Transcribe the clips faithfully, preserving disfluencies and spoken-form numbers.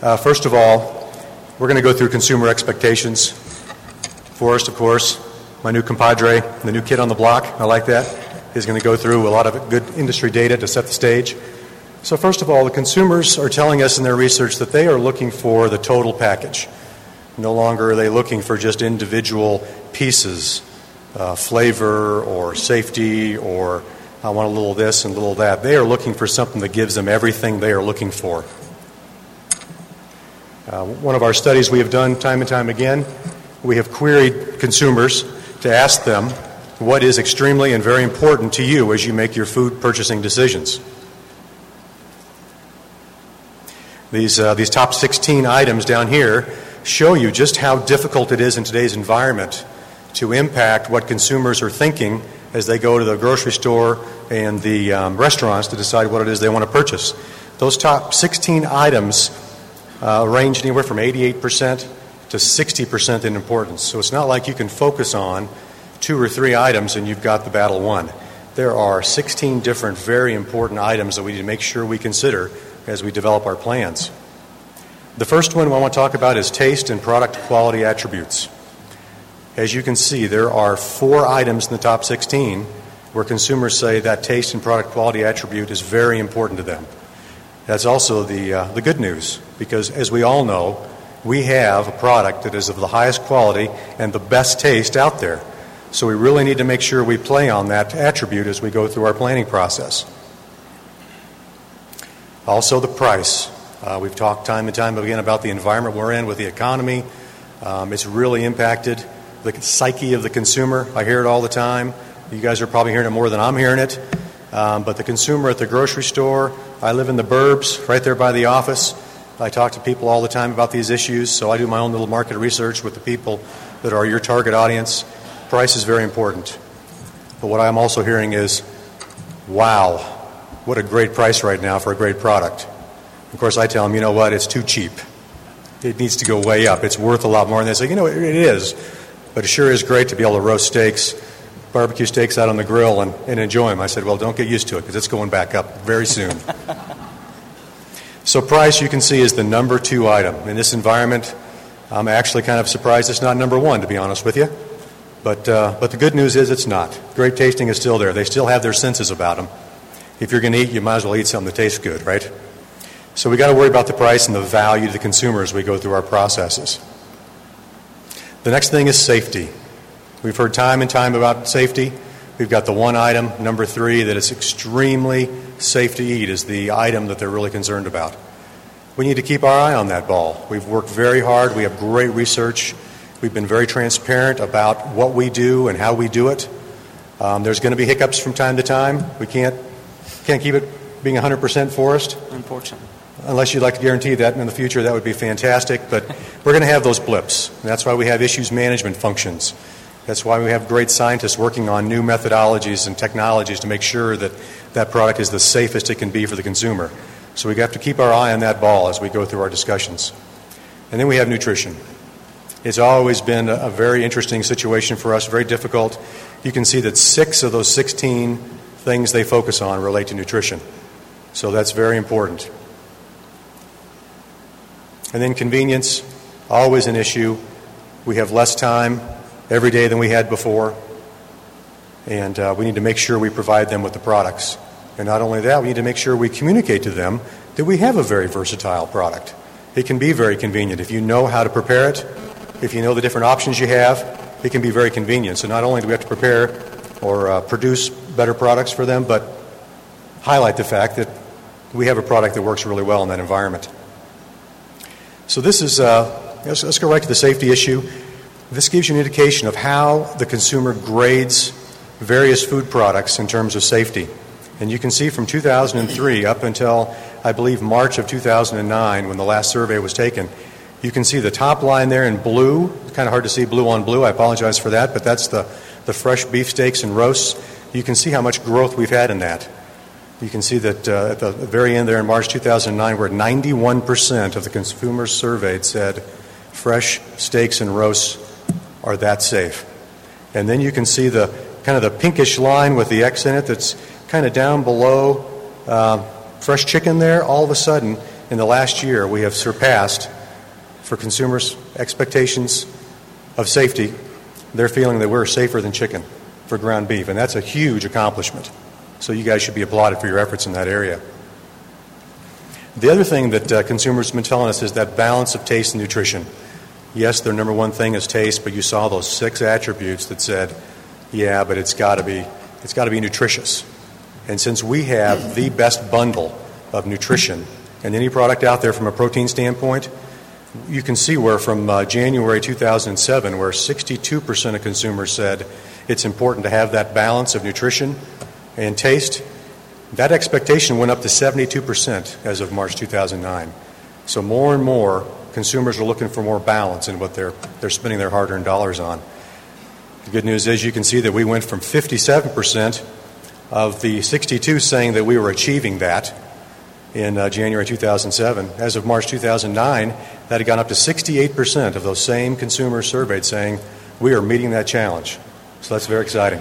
Uh, first of all, we're going to go through consumer expectations. Forrest, of course, my new compadre, the new kid on the block, I like that. He's going to go through a lot of good industry data to set the stage. So first of all, the consumers are telling us in their research that they are looking for the total package. No longer are they looking for just individual pieces, uh, flavor or safety or I want a little of this and a little of that. They are looking for something that gives them everything they are looking for. Uh, one of our studies we have done time and time again, we have queried consumers to ask them what is extremely and very important to you as you make your food purchasing decisions. These, uh, these top sixteen items down here show you just how difficult it is in today's environment to impact what consumers are thinking as they go to the grocery store and the um, restaurants to decide what it is they want to purchase. Those top sixteen items uh, range anywhere from eighty-eight percent to sixty percent in importance. So it's not like you can focus on two or three items and you've got the battle won. There are sixteen different very important items that we need to make sure we consider as we develop our plans. The first one I want to talk about is taste and product quality attributes. As you can see, there are four items in the top sixteen where consumers say that taste and product quality attribute is very important to them. That's also the, uh, the good news, because as we all know, we have a product that is of the highest quality and the best taste out there. So we really need to make sure we play on that attribute as we go through our planning process. Also, the price. Uh, we've talked time and time again about the environment we're in with the economy. Um, it's really impacted the psyche of the consumer. I hear it all the time. You guys are probably hearing it more than I'm hearing it. Um, but the consumer at the grocery store, I live in the burbs, right there by the office. I talk to people all the time about these issues, so I do my own little market research with the people that are your target audience. Price is very important. But what I'm also hearing is, wow, what a great price right now for a great product. Of course, I tell them, you know what, it's too cheap. It needs to go way up. It's worth a lot more. And they say, you know, it is. But it sure is great to be able to roast steaks, barbecue steaks out on the grill and, and enjoy them. I said, well, don't get used to it because it's going back up very soon. So price, you can see, is the number two item. In this environment, I'm actually kind of surprised it's not number one, to be honest with you. But, uh, but the good news is it's not. Grape tasting is still there. They still have their senses about them. If you're going to eat, you might as well eat something that tastes good, right? So we got to worry about the price and the value to the consumer as we go through our processes. The next thing is safety. We've heard time and time about safety. We've got the one item, number three, that is extremely safe to eat is the item that they're really concerned about. We need to keep our eye on that ball. We've worked very hard. We have great research. We've been very transparent about what we do and how we do it. Um, there's going to be hiccups from time to time. We can't can't keep it being one hundred percent Forrest. Unfortunately. Unless you'd like to guarantee that in the future, that would be fantastic. But we're going to have those blips. And that's why we have issues management functions. That's why we have great scientists working on new methodologies and technologies to make sure that that product is the safest it can be for the consumer. So we have to keep our eye on that ball as we go through our discussions. And then we have nutrition. It's always been a very interesting situation for us, very difficult. You can see that six of those sixteen things they focus on relate to nutrition. So that's very important. And then convenience, always an issue. We have less time every day than we had before. And uh, we need to make sure we provide them with the products. And not only that, we need to make sure we communicate to them that we have a very versatile product. It can be very convenient. If you know how to prepare it, if you know the different options you have, it can be very convenient. So not only do we have to prepare or uh, produce better products for them, but highlight the fact that we have a product that works really well in that environment. So this is, uh, let's, let's go right to the safety issue. This gives you an indication of how the consumer grades various food products in terms of safety. And you can see from two thousand three up until, I believe, March of two thousand nine, when the last survey was taken, you can see the top line there in blue. It's kind of hard to see blue on blue. I apologize for that, but that's the, the fresh beef steaks and roasts. You can see how much growth we've had in that. You can see that uh, at the very end there in March two thousand nine, where ninety-one percent of the consumers surveyed said fresh steaks and roasts are that safe. And then you can see the kind of the pinkish line with the X in it that's kind of down below uh, fresh chicken there. All of a sudden, in the last year, we have surpassed, for consumers' expectations of safety, they're feeling that we're safer than chicken for ground beef, and that's a huge accomplishment. So you guys should be applauded for your efforts in that area. The other thing that uh, consumers have been telling us is that balance of taste and nutrition. Yes, their number one thing is taste, but you saw those six attributes that said, yeah, but it's got to be it's got to be nutritious. And since we have the best bundle of nutrition in any product out there from a protein standpoint, you can see where from uh, January two thousand seven, where sixty-two percent of consumers said it's important to have that balance of nutrition and taste, that expectation went up to seventy-two percent as of March two thousand nine. So more and more consumers are looking for more balance in what they're they're spending their hard-earned dollars on. The good news is you can see that we went from fifty-seven percent of the sixty-two saying that we were achieving that in uh, January two thousand seven. As of March two thousand nine, that had gone up to sixty-eight percent of those same consumers surveyed saying we are meeting that challenge. So that's very exciting.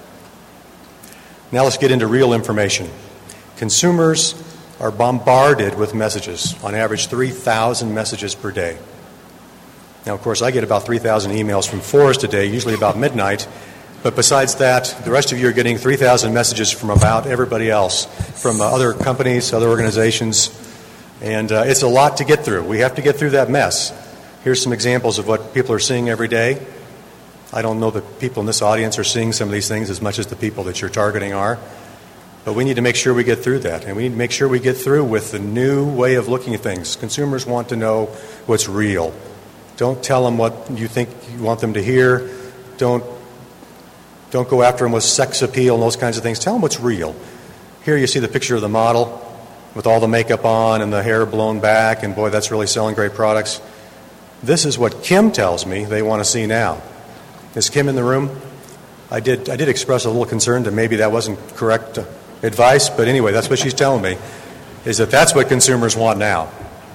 Now let's get into real information. Consumers are bombarded with messages, on average three thousand messages per day. Now, of course, I get about three thousand emails from Forrest a day, usually about midnight. But besides that, the rest of you are getting three thousand messages from about everybody else, from uh, other companies, other organizations. And uh, it's a lot to get through. We have to get through that mess. Here's some examples of what people are seeing every day. I don't know that people in this audience are seeing some of these things as much as the people that you're targeting are. But we need to make sure we get through that. And we need to make sure we get through with the new way of looking at things. Consumers want to know what's real. Don't tell them what you think you want them to hear. Don't Don't go after them with sex appeal and those kinds of things. Tell them what's real. Here you see the picture of the model with all the makeup on and the hair blown back, and boy, that's really selling great products. This is what Kim tells me they want to see now. Is Kim in the room? I did I did express a little concern that maybe that wasn't correct advice, but anyway, that's what she's telling me, is that that's what consumers want now.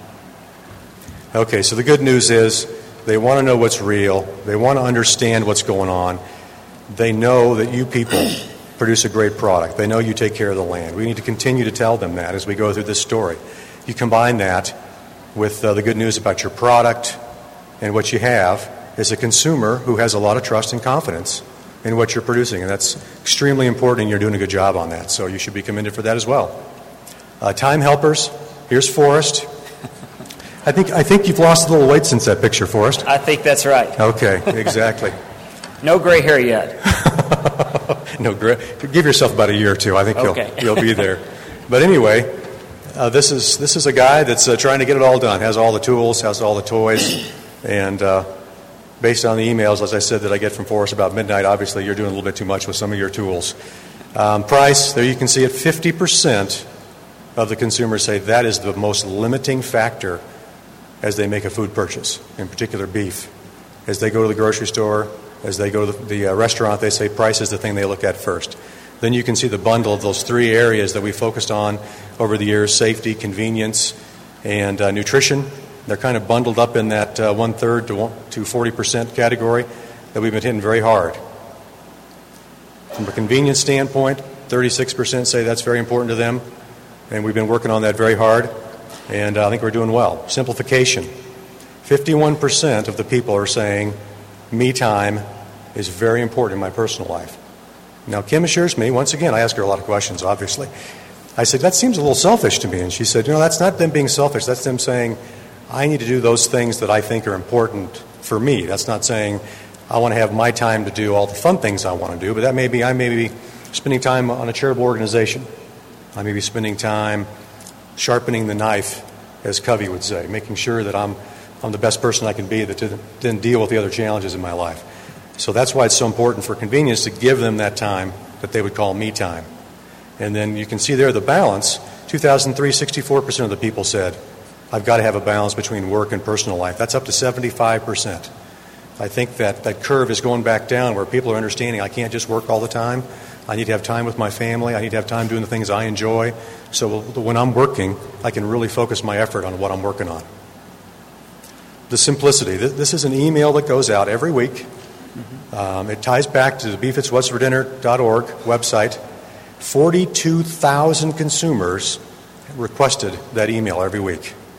Okay, so the good news is they want to know what's real. They want to understand what's going on. They know that you people produce a great product. They know you take care of the land. We need to continue to tell them that as we go through this story. You combine that with uh, the good news about your product, and what you have is a consumer who has a lot of trust and confidence in what you're producing, and that's extremely important, and you're doing a good job on that, so you should be commended for that as well. Uh, time helpers, here's Forrest. I think I think you've lost a little weight since that picture, Forrest. I think that's right. Okay, exactly. No gray hair yet. No gray. Give yourself about a year or two. I think okay. you'll you'll be there. But anyway, uh, this is this is a guy that's uh, trying to get it all done. Has all the tools, has all the toys, and uh, based on the emails, as I said, that I get from Forrest about midnight, obviously you're doing a little bit too much with some of your tools. Um, price, there you can see it. Fifty percent of the consumers say that is the most limiting factor as they make a food purchase, in particular beef. As they go to the grocery store, as they go to the, the uh, restaurant, they say price is the thing they look at first. Then you can see the bundle of those three areas that we focused on over the years: safety, convenience, and uh, nutrition. They're kind of bundled up in that uh, one-third to, one, to forty percent category that we've been hitting very hard. From a convenience standpoint, thirty-six percent say that's very important to them, and we've been working on that very hard. And I think we're doing well. Simplification. fifty-one percent of the people are saying me time is very important in my personal life. Now, Kim assures me, once again, I ask her a lot of questions, obviously. I said, that seems a little selfish to me. And she said, you know, that's not them being selfish. That's them saying, I need to do those things that I think are important for me. That's not saying I want to have my time to do all the fun things I want to do, but that may be I may be spending time on a charitable organization. I may be spending time sharpening the knife, as Covey would say, making sure that I'm I'm the best person I can be that didn't deal with the other challenges in my life. So that's why it's so important for convenience to give them that time that they would call me time. And then you can see there the balance. two thousand three, sixty-four percent of the people said, I've got to have a balance between work and personal life. That's up to seventy-five percent. I think that that curve is going back down where people are understanding I can't just work all the time. I need to have time with my family. I need to have time doing the things I enjoy. So when I'm working, I can really focus my effort on what I'm working on. The simplicity. This is an email that goes out every week. Mm-hmm. Um, it ties back to the beef it's what's for dinner dot org website. forty-two thousand consumers requested that email every week.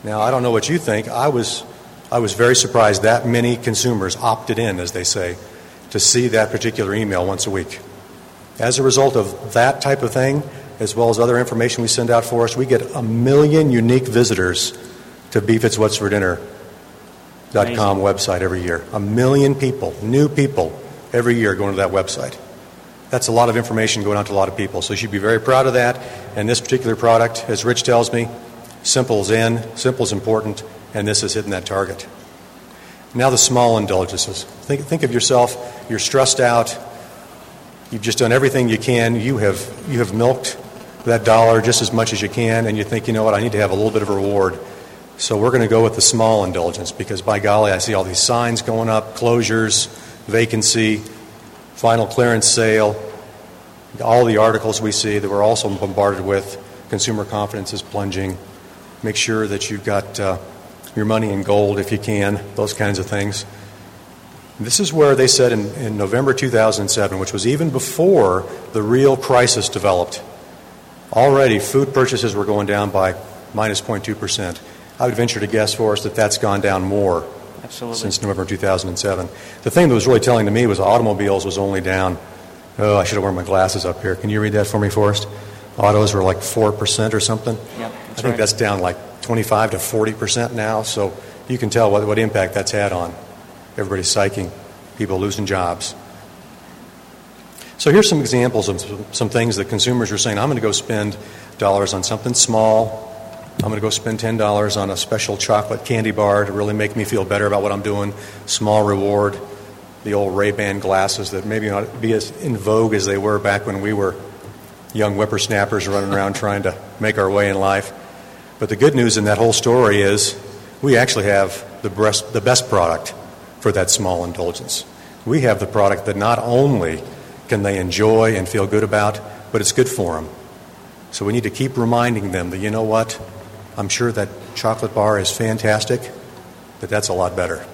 Now, I don't know what you think. I was, I was very surprised that many consumers opted in, as they say, to see that particular email once a week. As a result of that type of thing, as well as other information we send out for us, we get a million unique visitors to Beef It's What's for Dinner dot com website every year. A million people, new people, every year going to that website. That's a lot of information going out to a lot of people. So you should be very proud of that. And this particular product, as Rich tells me, simple's in, simple's important, and this is hitting that target. Now the small indulgences. Think, think of yourself, you're stressed out, you've just done everything you can, you have, you have milked that dollar just as much as you can, and you think, you know what, I need to have a little bit of a reward. So we're going to go with the small indulgence because, by golly, I see all these signs going up, closures, vacancy, final clearance sale, all the articles we see that we're also bombarded with. Consumer confidence is plunging. Make sure that you've got uh, your money in gold if you can, those kinds of things. This is where they said in, in November two thousand seven, which was even before the real crisis developed, already food purchases were going down by minus zero point two percent. I would venture to guess for us that that's gone down more Absolutely. since November two thousand seven. The thing that was really telling to me was automobiles was only down, oh, I should have worn my glasses up here. Can you read that for me, Forrest? Autos were like four percent or something. Yep, I think right. that's down like twenty-five to forty percent now, so you can tell what, what impact that's had on everybody psyching, people losing jobs. So here's some examples of some, some things that consumers are saying, I'm going to go spend dollars on something small. I'm going to go spend ten dollars on a special chocolate candy bar to really make me feel better about what I'm doing. Small reward. The old Ray-Ban glasses that maybe not be as in vogue as they were back when we were young whippersnappers running around trying to make our way in life. But the good news in that whole story is we actually have the best, the best product for that small indulgence. We have the product that not only can they enjoy and feel good about, but it's good for them. So we need to keep reminding them that, you know what, I'm sure that chocolate bar is fantastic, but that's a lot better.